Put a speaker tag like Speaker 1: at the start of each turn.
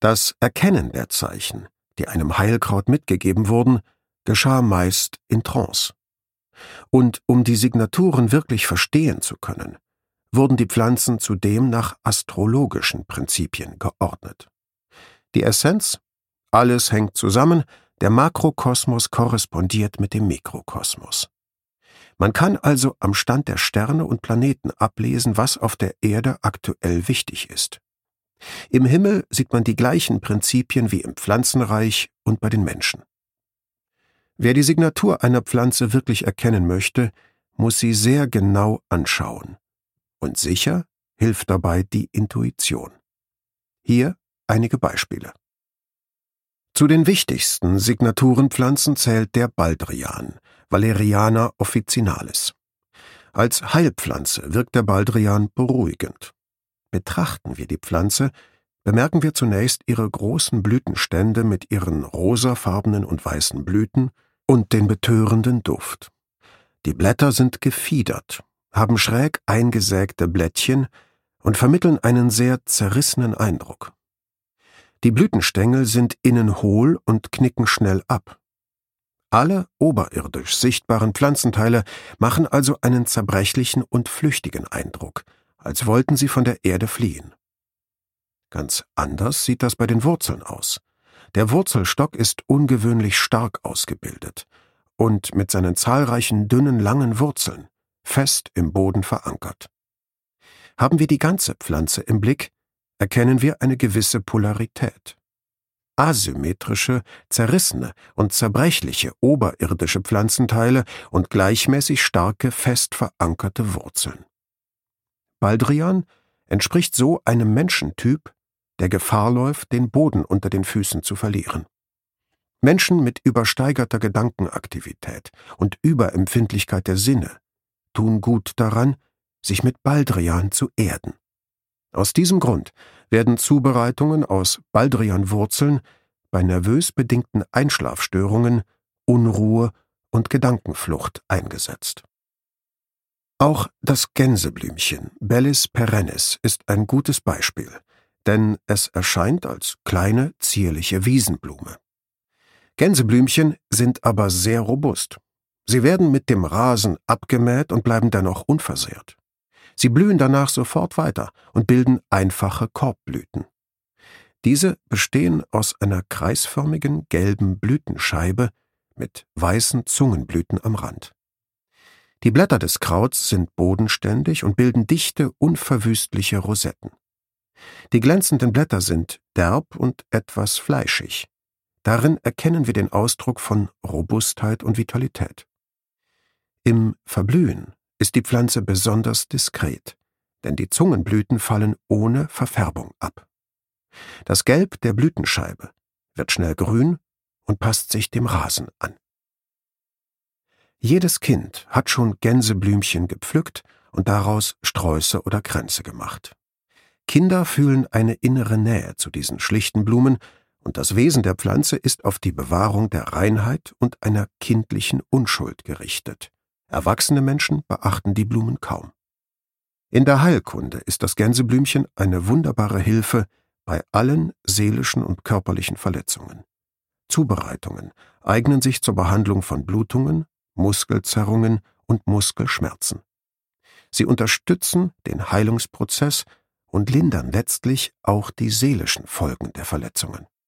Speaker 1: Das Erkennen der Zeichen, die einem Heilkraut mitgegeben wurden, geschah meist in Trance. Und um die Signaturen wirklich verstehen zu können, wurden die Pflanzen zudem nach astrologischen Prinzipien geordnet. Die Essenz: alles hängt zusammen, der Makrokosmos korrespondiert mit dem Mikrokosmos. Man kann also am Stand der Sterne und Planeten ablesen, was auf der Erde aktuell wichtig ist. Im Himmel sieht man die gleichen Prinzipien wie im Pflanzenreich und bei den Menschen. Wer die Signatur einer Pflanze wirklich erkennen möchte, muss sie sehr genau anschauen. Und sicher hilft dabei die Intuition. Hier einige Beispiele. Zu den wichtigsten Signaturenpflanzen zählt der Baldrian, Valeriana officinalis. Als Heilpflanze wirkt der Baldrian beruhigend. Betrachten wir die Pflanze, bemerken wir zunächst ihre großen Blütenstände mit ihren rosafarbenen und weißen Blüten und den betörenden Duft. Die Blätter sind gefiedert, haben schräg eingesägte Blättchen und vermitteln einen sehr zerrissenen Eindruck. Die Blütenstängel sind innen hohl und knicken schnell ab. Alle oberirdisch sichtbaren Pflanzenteile machen also einen zerbrechlichen und flüchtigen Eindruck, als wollten sie von der Erde fliehen. Ganz anders sieht das bei den Wurzeln aus. Der Wurzelstock ist ungewöhnlich stark ausgebildet und mit seinen zahlreichen dünnen, langen Wurzeln fest im Boden verankert. Haben wir die ganze Pflanze im Blick, erkennen wir eine gewisse Polarität. Asymmetrische, zerrissene und zerbrechliche oberirdische Pflanzenteile und gleichmäßig starke, fest verankerte Wurzeln. Baldrian entspricht so einem Menschentyp, der Gefahr läuft, den Boden unter den Füßen zu verlieren. Menschen mit übersteigerter Gedankenaktivität und Überempfindlichkeit der Sinne tun gut daran, sich mit Baldrian zu erden. Aus diesem Grund werden Zubereitungen aus Baldrianwurzeln bei nervös bedingten Einschlafstörungen, Unruhe und Gedankenflucht eingesetzt. Auch das Gänseblümchen Bellis perennis ist ein gutes Beispiel, denn es erscheint als kleine, zierliche Wiesenblume. Gänseblümchen sind aber sehr robust. Sie werden mit dem Rasen abgemäht und bleiben dennoch unversehrt. Sie blühen danach sofort weiter und bilden einfache Korbblüten. Diese bestehen aus einer kreisförmigen gelben Blütenscheibe mit weißen Zungenblüten am Rand. Die Blätter des Krauts sind bodenständig und bilden dichte, unverwüstliche Rosetten. Die glänzenden Blätter sind derb und etwas fleischig. Darin erkennen wir den Ausdruck von Robustheit und Vitalität. Im Verblühen ist die Pflanze besonders diskret, denn die Zungenblüten fallen ohne Verfärbung ab. Das Gelb der Blütenscheibe wird schnell grün und passt sich dem Rasen an. Jedes Kind hat schon Gänseblümchen gepflückt und daraus Sträuße oder Kränze gemacht. Kinder fühlen eine innere Nähe zu diesen schlichten Blumen, und das Wesen der Pflanze ist auf die Bewahrung der Reinheit und einer kindlichen Unschuld gerichtet. Erwachsene Menschen beachten die Blumen kaum. In der Heilkunde ist das Gänseblümchen eine wunderbare Hilfe bei allen seelischen und körperlichen Verletzungen. Zubereitungen eignen sich zur Behandlung von Blutungen, Muskelzerrungen und Muskelschmerzen. Sie unterstützen den Heilungsprozess und lindern letztlich auch die seelischen Folgen der Verletzungen.